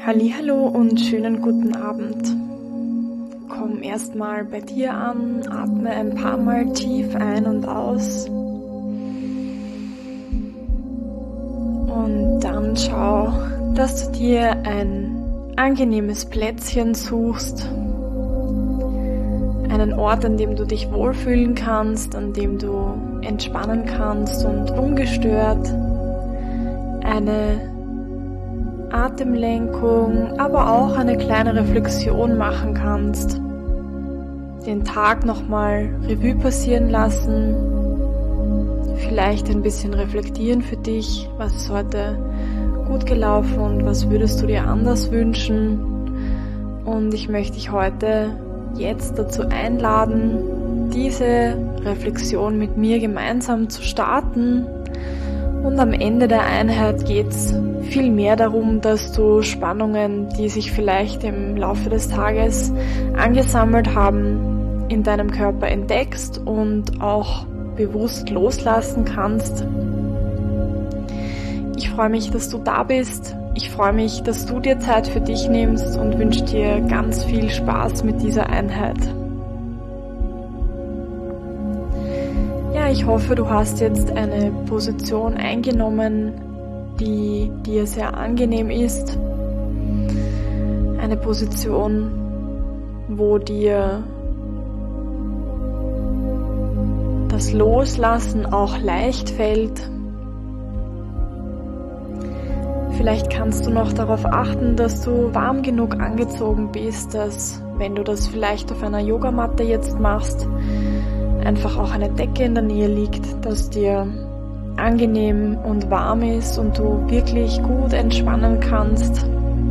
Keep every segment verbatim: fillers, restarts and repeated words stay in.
Hallihallo und schönen guten Abend. Komm erstmal bei dir an, atme ein paar Mal tief ein und aus. Und dann schau, dass du dir ein angenehmes Plätzchen suchst. Einen Ort, an dem du dich wohlfühlen kannst, an dem du entspannen kannst und ungestört eine Atemlenkung, aber auch eine kleine Reflexion machen kannst. Den Tag nochmal Revue passieren lassen, vielleicht ein bisschen reflektieren für dich, was ist heute gut gelaufen und was würdest du dir anders wünschen. Und ich möchte dich heute jetzt dazu einladen, diese Reflexion mit mir gemeinsam zu starten. Und am Ende der Einheit geht's viel mehr darum, dass du Spannungen, die sich vielleicht im Laufe des Tages angesammelt haben, in deinem Körper entdeckst und auch bewusst loslassen kannst. Ich freue mich, dass du da bist. Ich freue mich, dass du dir Zeit für dich nimmst und wünsche dir ganz viel Spaß mit dieser Einheit. Ja, ich hoffe, du hast jetzt eine Position eingenommen, die dir sehr angenehm ist. Eine Position, wo dir das Loslassen auch leicht fällt. Vielleicht kannst du noch darauf achten, dass du warm genug angezogen bist, dass, wenn du das vielleicht auf einer Yogamatte jetzt machst, einfach auch eine Decke in der Nähe liegt, dass dir angenehm und warm ist und du wirklich gut entspannen kannst.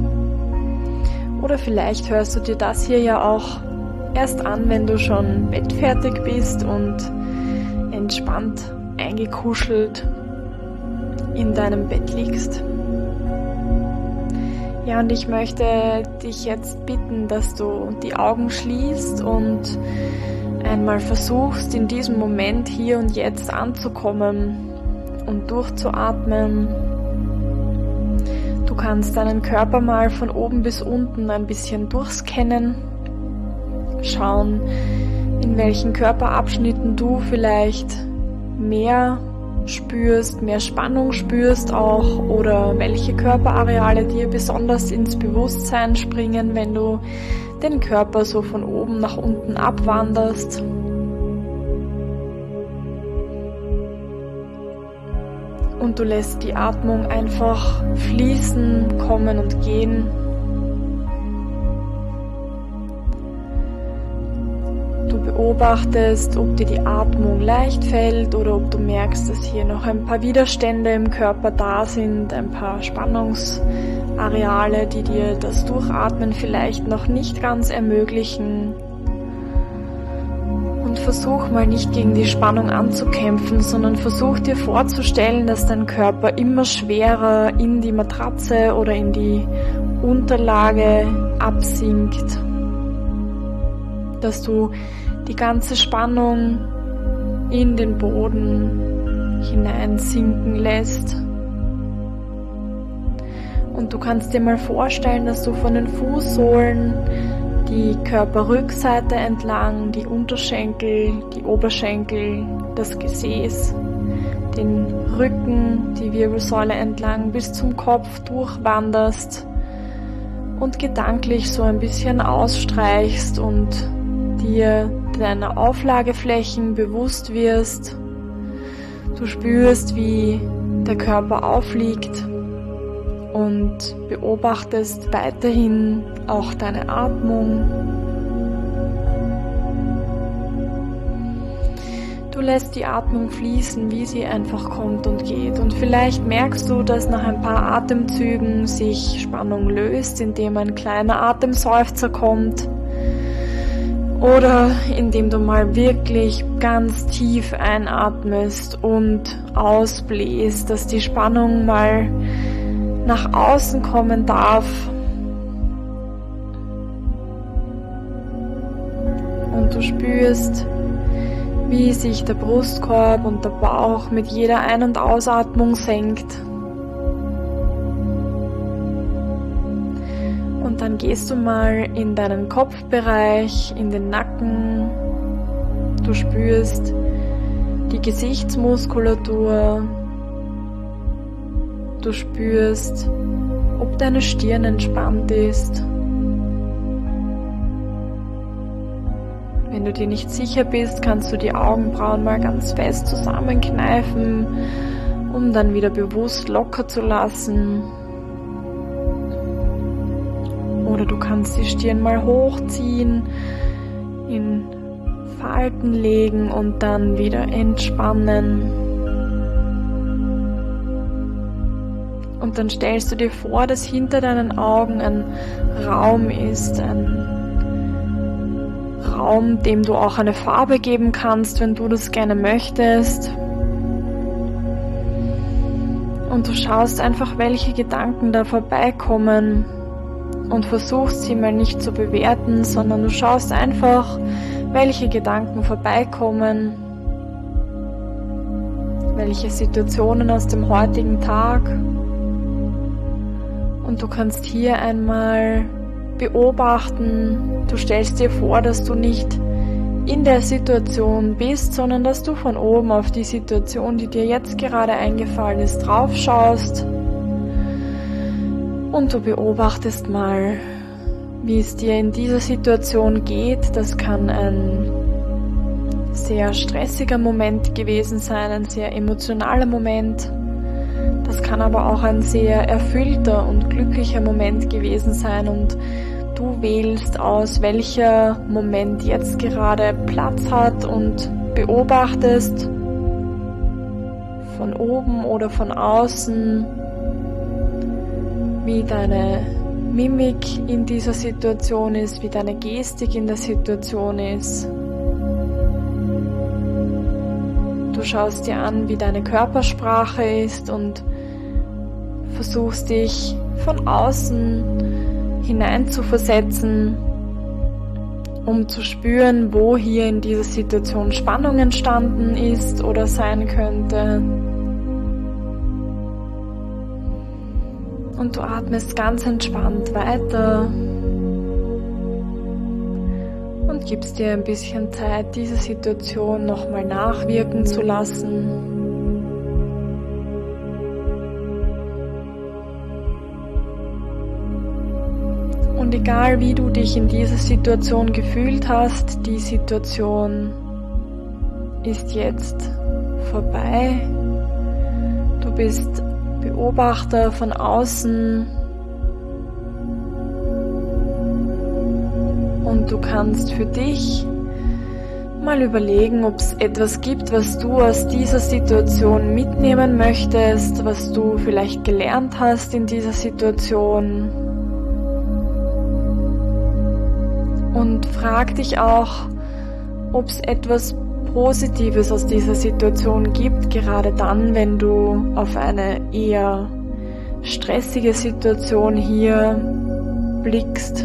Oder vielleicht hörst du dir das hier ja auch erst an, wenn du schon bettfertig bist und entspannt eingekuschelt in deinem Bett liegst. Ja, und ich möchte dich jetzt bitten, dass du die Augen schließt und einmal versuchst, in diesem Moment hier und jetzt anzukommen und durchzuatmen. Du kannst deinen Körper mal von oben bis unten ein bisschen durchscannen, schauen, in welchen Körperabschnitten du vielleicht mehr spürst, mehr Spannung spürst auch, oder welche Körperareale dir besonders ins Bewusstsein springen, wenn du den Körper so von oben nach unten abwanderst. Und du lässt die Atmung einfach fließen, kommen und gehen. Du beobachtest, ob dir die Atmung leicht fällt oder ob du merkst, dass hier noch ein paar Widerstände im Körper da sind, ein paar Spannungsareale, die dir das Durchatmen vielleicht noch nicht ganz ermöglichen. Und versuch mal nicht gegen die Spannung anzukämpfen, sondern versuch dir vorzustellen, dass dein Körper immer schwerer in die Matratze oder in die Unterlage absinkt. Dass du die ganze Spannung in den Boden hineinsinken lässt. Und du kannst dir mal vorstellen, dass du von den Fußsohlen die Körperrückseite entlang, die Unterschenkel, die Oberschenkel, das Gesäß, den Rücken, die Wirbelsäule entlang bis zum Kopf durchwanderst und gedanklich so ein bisschen ausstreichst und dir deiner Auflageflächen bewusst wirst. Du spürst, wie der Körper aufliegt und beobachtest weiterhin auch deine Atmung. Du lässt die Atmung fließen, wie sie einfach kommt und geht. Und vielleicht merkst du, dass nach ein paar Atemzügen sich Spannung löst, indem ein kleiner Atemseufzer kommt. Oder indem du mal wirklich ganz tief einatmest und ausbläst, dass die Spannung mal nach außen kommen darf. Und du spürst, wie sich der Brustkorb und der Bauch mit jeder Ein- und Ausatmung senkt. Und dann gehst du mal in deinen Kopfbereich, in den Nacken. Du spürst die Gesichtsmuskulatur. Du spürst, ob deine Stirn entspannt ist. Wenn du dir nicht sicher bist, kannst du die Augenbrauen mal ganz fest zusammenkneifen, um dann wieder bewusst locker zu lassen. Oder du kannst die Stirn mal hochziehen, in Falten legen und dann wieder entspannen. Und dann stellst du dir vor, dass hinter deinen Augen ein Raum ist, ein Raum, dem du auch eine Farbe geben kannst, wenn du das gerne möchtest. Und du schaust einfach, welche Gedanken da vorbeikommen und versuchst sie mal nicht zu bewerten, sondern du schaust einfach, welche Gedanken vorbeikommen, welche Situationen aus dem heutigen Tag. Und du kannst hier einmal beobachten, du stellst dir vor, dass du nicht in der Situation bist, sondern dass du von oben auf die Situation, die dir jetzt gerade eingefallen ist, drauf schaust und du beobachtest mal, wie es dir in dieser Situation geht. Das kann ein sehr stressiger Moment gewesen sein, ein sehr emotionaler Moment. Das kann aber auch ein sehr erfüllter und glücklicher Moment gewesen sein und du wählst aus, welcher Moment jetzt gerade Platz hat und beobachtest von oben oder von außen, wie deine Mimik in dieser Situation ist, wie deine Gestik in der Situation ist. Du schaust dir an, wie deine Körpersprache ist und versuchst dich von außen hinein zu versetzen, um zu spüren, wo hier in dieser Situation Spannung entstanden ist oder sein könnte. Und du atmest ganz entspannt weiter und gibst dir ein bisschen Zeit, diese Situation nochmal nachwirken zu lassen. Und egal wie du dich in dieser Situation gefühlt hast, die Situation ist jetzt vorbei. Du bist Beobachter von außen und du kannst für dich mal überlegen, ob es etwas gibt, was du aus dieser Situation mitnehmen möchtest, was du vielleicht gelernt hast in dieser Situation. Und frag dich auch, ob es etwas Positives aus dieser Situation gibt, gerade dann, wenn du auf eine eher stressige Situation hier blickst.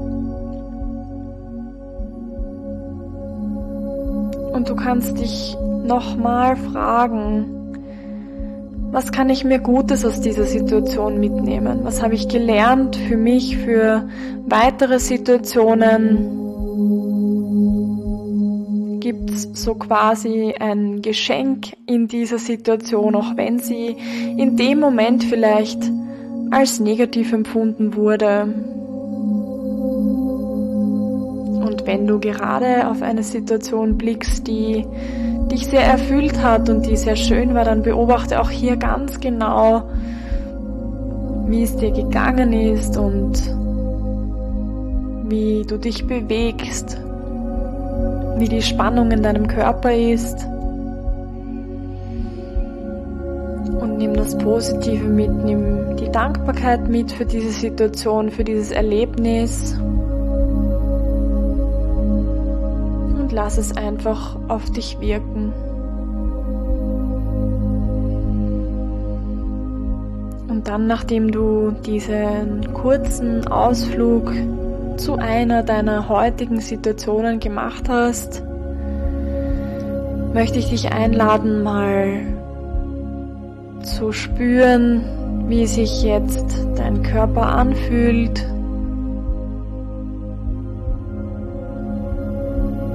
Und du kannst dich nochmal fragen, was kann ich mir Gutes aus dieser Situation mitnehmen? Was habe ich gelernt für mich, für weitere Situationen? Gibt es so quasi ein Geschenk in dieser Situation, auch wenn sie in dem Moment vielleicht als negativ empfunden wurde? Und wenn du gerade auf eine Situation blickst, die dich sehr erfüllt hat und die sehr schön war, dann beobachte auch hier ganz genau, wie es dir gegangen ist und wie du dich bewegst, wie die Spannung in deinem Körper ist. Und nimm das Positive mit, nimm die Dankbarkeit mit für diese Situation, für dieses Erlebnis. Und lass es einfach auf dich wirken. Und dann, nachdem du diesen kurzen Ausflug zu einer deiner heutigen Situationen gemacht hast, möchte ich dich einladen, mal zu spüren, wie sich jetzt dein Körper anfühlt,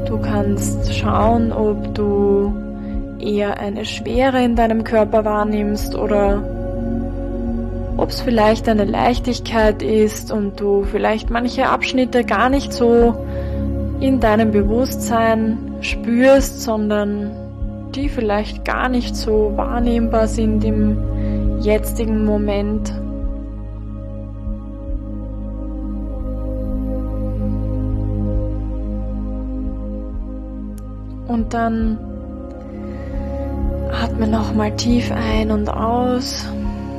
Du kannst schauen, ob du eher eine Schwere in deinem Körper wahrnimmst oder ob es vielleicht eine Leichtigkeit ist und du vielleicht manche Abschnitte gar nicht so in deinem Bewusstsein spürst, sondern die vielleicht gar nicht so wahrnehmbar sind im jetzigen Moment. Und dann atme nochmal tief ein und aus.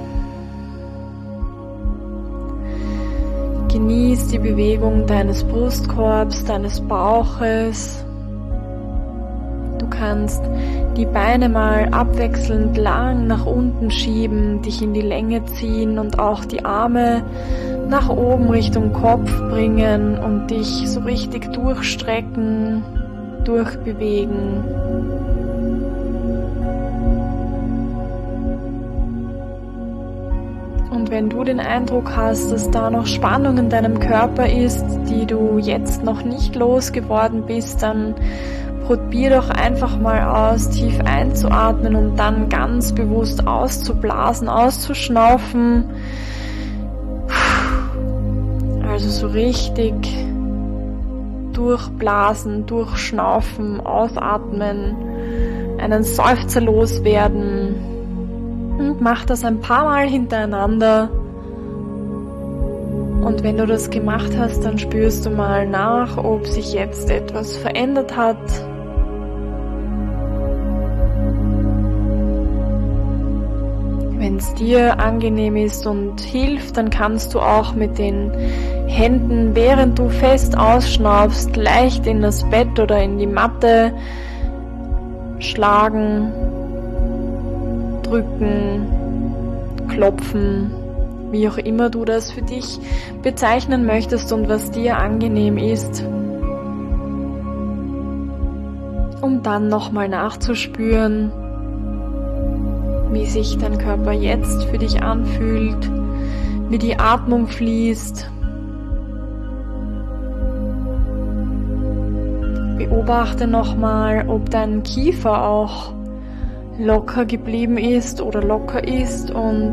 Genieß die Bewegung deines Brustkorbs, deines Bauches. Du kannst die Beine mal abwechselnd lang nach unten schieben, dich in die Länge ziehen und auch die Arme nach oben Richtung Kopf bringen und dich so richtig durchstrecken, durchbewegen. Und wenn du den Eindruck hast, dass da noch Spannung in deinem Körper ist, die du jetzt noch nicht losgeworden bist, dann probier doch einfach mal aus, tief einzuatmen und dann ganz bewusst auszublasen, auszuschnaufen. Also so richtig durchblasen, durchschnaufen, ausatmen, einen Seufzer loswerden. Und mach das ein paar Mal hintereinander. Und wenn du das gemacht hast, dann spürst du mal nach, ob sich jetzt etwas verändert hat. Wenn es dir angenehm ist und hilft, dann kannst du auch mit den Händen, während du fest ausschnaufst, leicht in das Bett oder in die Matte schlagen, drücken, klopfen, wie auch immer du das für dich bezeichnen möchtest und was dir angenehm ist, um dann nochmal nachzuspüren, wie sich dein Körper jetzt für dich anfühlt, wie die Atmung fließt. Beobachte nochmal, ob dein Kiefer auch locker geblieben ist oder locker ist und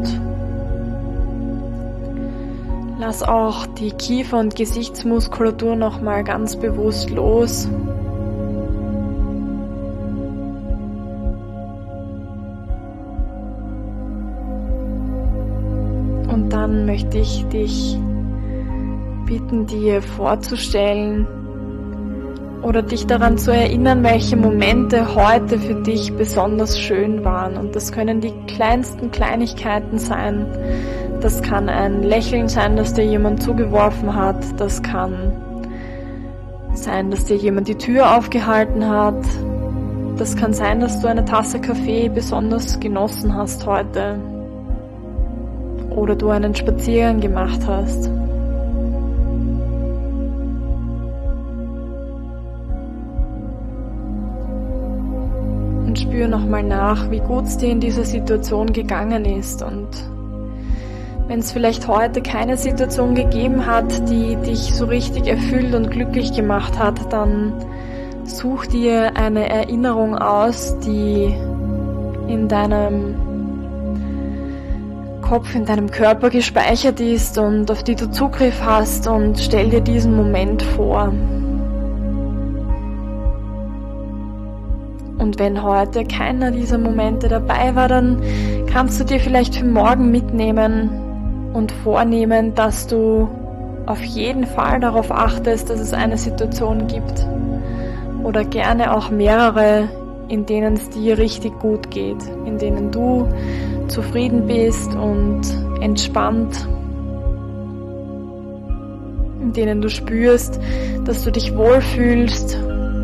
lass auch die Kiefer- und Gesichtsmuskulatur nochmal ganz bewusst los. Und dann möchte ich dich bitten, dir vorzustellen oder dich daran zu erinnern, welche Momente heute für dich besonders schön waren. Und das können die kleinsten Kleinigkeiten sein. Das kann ein Lächeln sein, das dir jemand zugeworfen hat. Das kann sein, dass dir jemand die Tür aufgehalten hat. Das kann sein, dass du eine Tasse Kaffee besonders genossen hast heute. Oder du einen Spaziergang gemacht hast. Und spür nochmal nach, wie gut es dir in dieser Situation gegangen ist. Und wenn es vielleicht heute keine Situation gegeben hat, die dich so richtig erfüllt und glücklich gemacht hat, dann such dir eine Erinnerung aus, die in deinem Kopf, in deinem Körper gespeichert ist und auf die du Zugriff hast, und stell dir diesen Moment vor. Und wenn heute keiner dieser Momente dabei war, dann kannst du dir vielleicht für morgen mitnehmen und vornehmen, dass du auf jeden Fall darauf achtest, dass es eine Situation gibt oder gerne auch mehrere, in denen es dir richtig gut geht, in denen du zufrieden bist und entspannt, in denen du spürst, dass du dich wohlfühlst.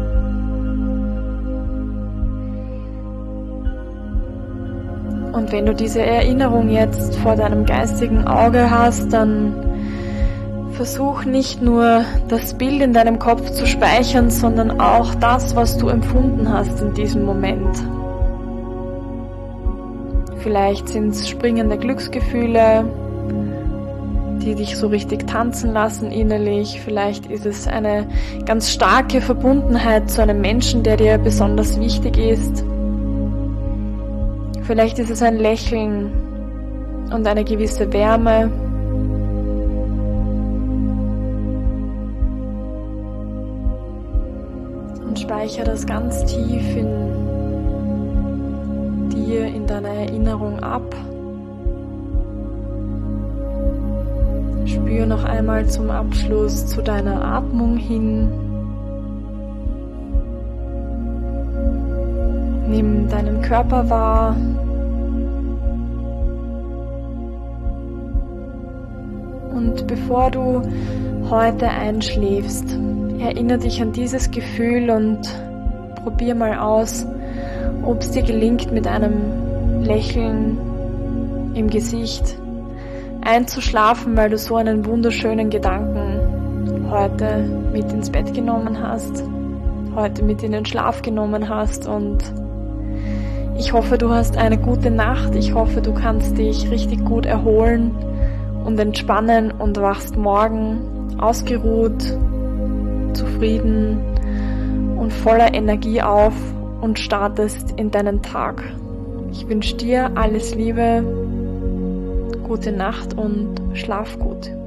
Und wenn du diese Erinnerung jetzt vor deinem geistigen Auge hast, dann versuch nicht nur das Bild in deinem Kopf zu speichern, sondern auch das, was du empfunden hast in diesem Moment. Vielleicht sind es springende Glücksgefühle, die dich so richtig tanzen lassen innerlich. Vielleicht ist es eine ganz starke Verbundenheit zu einem Menschen, der dir besonders wichtig ist. Vielleicht ist es ein Lächeln und eine gewisse Wärme. Und speichere das ganz tief in dir, in deiner Erinnerung ab. Spür noch einmal zum Abschluss zu deiner Atmung hin. Nimm deinen Körper wahr. Und bevor du heute einschläfst, erinnere dich an dieses Gefühl und probier mal aus, ob es dir gelingt, mit einem Lächeln im Gesicht einzuschlafen, weil du so einen wunderschönen Gedanken heute mit ins Bett genommen hast, heute mit in den Schlaf genommen hast. Und ich hoffe, du hast eine gute Nacht. Ich hoffe, du kannst dich richtig gut erholen und entspannen und wachst morgen ausgeruht, zufrieden und voller Energie auf und startest in deinen Tag. Ich wünsche dir alles Liebe, gute Nacht und schlaf gut.